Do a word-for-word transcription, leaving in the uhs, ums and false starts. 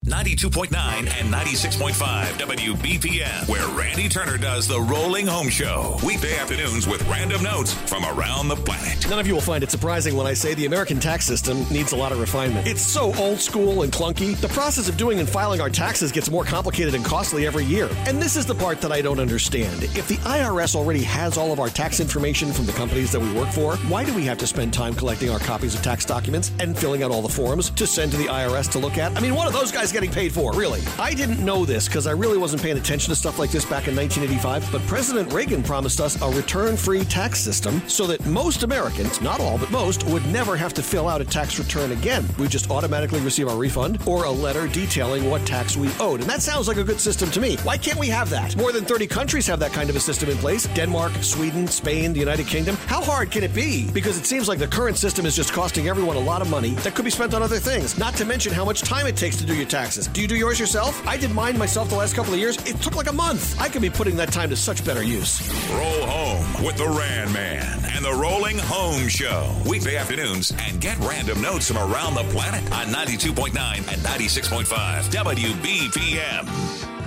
ninety-two point nine and ninety-six point five W B P M, where Randy Turner does the Rolling Home Show. Weekday afternoons with random notes from around the planet. None of you will find it surprising when I say the American tax system needs a lot of refinement. It's so old school and clunky. The process of doing and filing our taxes gets more complicated and costly every year. And this is the part that I don't understand. If the I R S already has all of our tax information from the companies that we work for, why do we have to spend time collecting our copies of tax documents and filling out all the forms to send to the I R S to look at? I mean, what are those guys getting paid for, really? I didn't know this because I really wasn't paying attention to stuff like this back in nineteen eighty-five, but President Reagan promised us a return-free tax system so that most Americans, not all, but most, would never have to fill out a tax return again. We just automatically receive our refund or a letter detailing what tax we owed. And that sounds like a good system to me. Why can't we have that? More than thirty countries have that kind of a system in place. Denmark, Sweden, Spain, the United Kingdom. How hard can it be? Because it seems like the current system is just costing everyone a lot of money that could be spent on other things, not to mention how much time it takes to do your taxes. Do you do yours yourself? I did mine myself the last couple of years. It took like a month. I could be putting that time to such better use. Roll home with the Ran Man and the Rolling Home Show. Weekday afternoons, and get random notes from around the planet on ninety-two point nine and ninety-six point five W B P M.